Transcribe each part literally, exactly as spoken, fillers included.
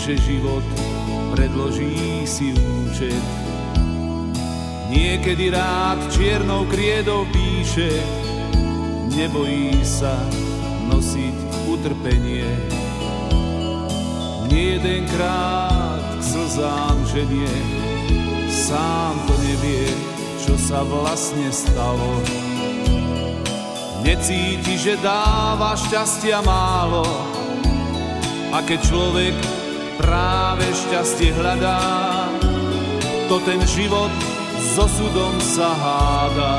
že život predloží si účet. Niekedy rád čiernou kriedou píše, nebojí sa nosiť utrpenie. Nie jedenkrát k slzám ženie, sám to nevie, čo sa vlastne stalo. Necíti, že dáva šťastia málo, a keď človek práve šťastie hľadá, to ten život s osudom sa hádá.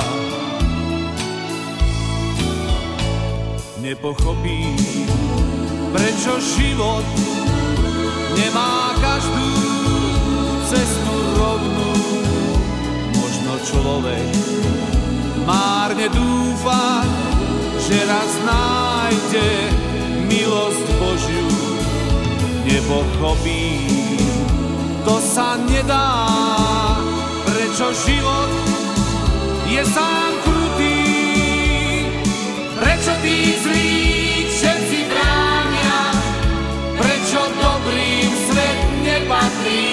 Nepochopí, prečo život nemá každú cestu rovnú. Možno človek márne dúfa, že raz nájde milosť Božiu. Nepochopí, to sa nedá, prečo život je sám krutý. Prečo tí zlí všetci bránia, prečo dobrým svet nepatrí.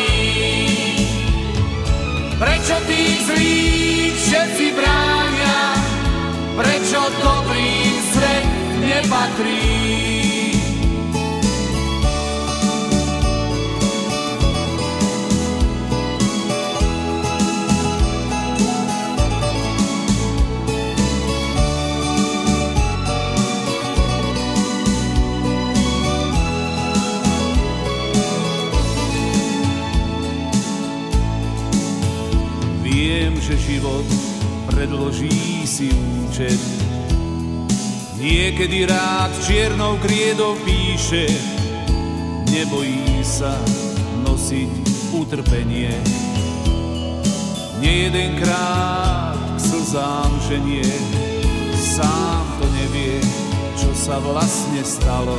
Prečo tí zlí všetci bránia, prečo dobrým svet nepatrí. Viem, že život predloží si účet. Niekedy rád čiernou kriedou píše, nebojí sa nosiť utrpenie. Nie jedenkrát k slzám ženie, sám to nevie, čo sa vlastne stalo.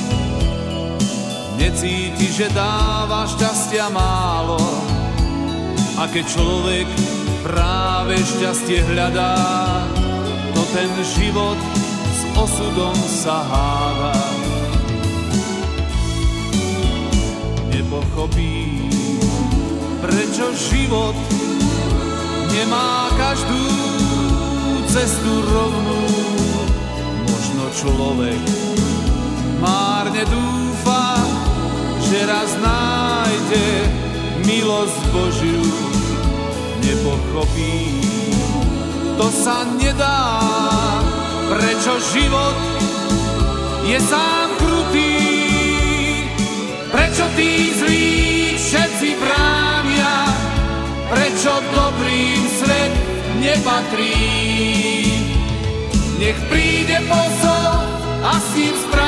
Necíti, že dáva šťastia málo, a keď človek práve šťastie hľadá, to ten život s osudom sa hádá. Nepochopí, prečo život nemá každú cestu rovnú. Možno človek márne dúfa, že raz nájde milosť Božiu. Nepochopí, to sa nedá, prečo život je sám krutý. Prečo tí zlí všetci bránia, prečo dobrým svet nepatrí. Nech príde posol a s ním správ